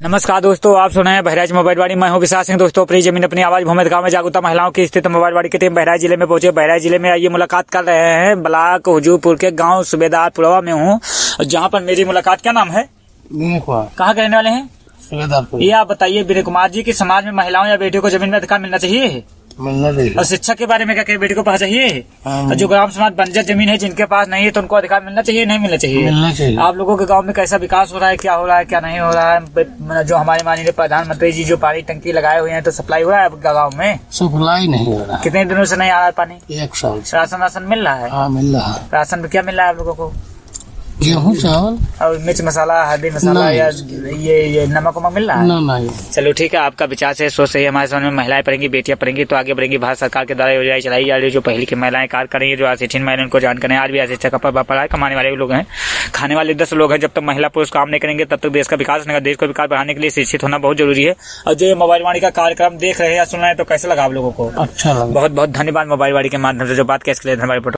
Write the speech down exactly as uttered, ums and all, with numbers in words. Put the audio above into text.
नमस्कार दोस्तों, आप सुन रहे हैं बहराइच मोबाइलवाड़ी। मैं हूं विशाल सिंह। दोस्तों, अपनी जमीन अपनी आवाज भूमित गांव में जागरूकता महिलाओं की स्थित मोबाइलवाड़ी की टीम बहराइच जिले में पहुंचे। बहराइच जिले में आइए मुलाकात कर रहे हैं ब्लॉक हुजूरपुर के गांव सूबेदारपुरवा में हूं, जहां पर मेरी मुलाकात। क्या नाम है? कहाँ के रहने वाले हैं? सूबेदारपुर। ये आप बताइए विनय कुमार जी की समाज में महिलाओं या बेटियों को जमीन में अधिकार मिलना चाहिए? मिलना चाहिए। और शिक्षा के बारे में क्या बेटी को पता चाहिए? हाँ, और जो ग्राम समाज बंजर जमीन है जिनके पास नहीं है तो उनको अधिकार मिलना चाहिए नहीं मिलना चाहिए? मिलना चाहिए। आप लोगों के गांव में कैसा विकास हो रहा है, क्या हो रहा है, क्या नहीं हो रहा है? जो हमारे माननीय प्रधानमंत्री जी जो पानी टंकी लगाए हुए हैं तो सप्लाई हो रहा है आपका गाँव में? सप्लाई नहीं हो रहा। कितने दिनों से नहीं आ रहा है पानी? एक साल से। राशन राशन मिल रहा है? हाँ, मिल रहा है। राशन में क्या मिल रहा है आप लोगों को? गेहूँ चावल और मिर्च मसाला, हल्दी मसाला या ये ये नमक वमक मिल रहा है? ना नहीं। चलो ठीक है, आपका विचार से सोच सही है। हमारे समाज में महिलाएं पढ़ेंगी, बेटियां पढ़ेंगी तो आगे बढ़ेंगी। भारत सरकार के द्वारा योजनाएं चलाई जा रही है जो पहले की महिलाएं कार्य करेंगी, जो आशिक्षित महिलाएं उनको जान करें। आज भी आशिक्षा का प्रभाव पड़ा है। कमाने वाले लोग हैं, खाने वाले दस लोग हैं। जब तक महिला पुरुष काम नहीं करेंगे तब तक देश का विकास नहीं होगा। देश को विकास बढ़ाने के लिए शिक्षित होना बहुत जरूरी है। और जो ये मोबाइलवाड़ी का कार्यक्रम देख रहे हैं या सुन रहे हैं तो कैसे लगा आप लोगों को? अच्छा लगा। बहुत बहुत धन्यवाद मोबाइलवाड़ी के माध्यम से जो बात कैसे धन्यवाद।